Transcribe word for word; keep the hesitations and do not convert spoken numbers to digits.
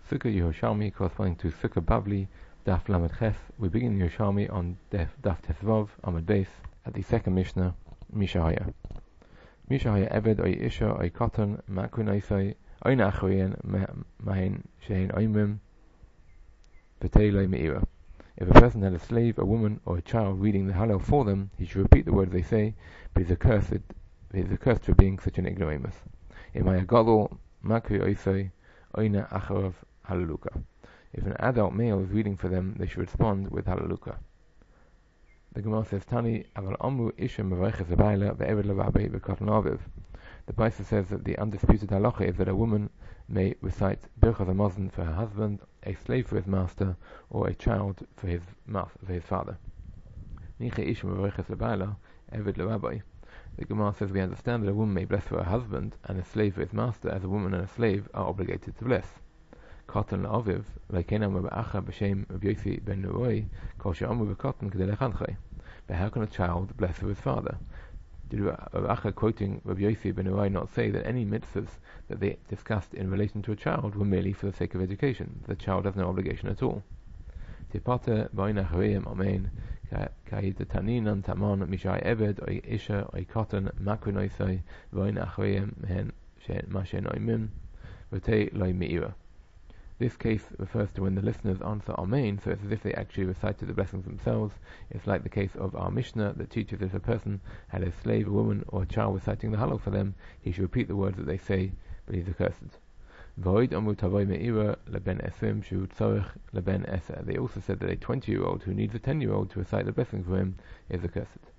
Sukkah Yerushalmi, corresponding to Sukkah Bavli, Daf Lamed Ches. We begin Yerushalmi on Daf Tesvav, Amud Beis, at the second Mishnah, Mishahaya. Mishahaya Eved, Oy Isha, Oy Katan, Makun Oisai, Oy Nachroyen, Mahin, Shein Oymim, V'teiloi Me'ira. If a person had a slave, a woman, or a child reading the Hallel for them, he should repeat the words they say, but he is accursed, he is accursed for being such an ignoramus. Imaya Gadol, Makri Oisai, Oyna Acharav Hallelujah. If an adult male is reading for them, they should respond with Hallelujah. The Gemara says, Tani, Aval Amru Isha Mevareches Abayla Ve'eved Lavabe V'Katan Aviv. The Brisa says that the undisputed halacha is that a woman may recite Birchas Hamazon for her husband, a slave for his master, or a child for his master, for his father. Niche Isha Mevareches Abayla Eved Lavabe. The Gemara says we understand that a woman may bless for her husband and a slave for his master, as a woman and a slave are obligated to bless. Katan la'aviv, v'lekenam b'acha b'shem Rabbi ben Neroi, kol she'amru b'katan k'dei lechanchei. But how can a child bless for his father? Did Rabbi quoting Rabbi Yossi ben Neroi not say that any mitzvahs that they discussed in relation to a child were merely for the sake of education? The child has no obligation at all. Tipata b'oina chareim amen. Ka'idatanin taman mishai eved oy isha oy katan makrin oisai v'oina chareim mehen ma she'en oymim v'tei loy me'ira. This case refers to when the listeners answer Amen, so it's as if they actually recited the blessings themselves. It's like the case of our Mishnah that teaches if a person had a slave, a woman, or a child reciting the Hallel for them, he should repeat the words that they say, but he's accursed. They also said that a twenty-year-old who needs a ten-year-old to recite the blessings for him is accursed.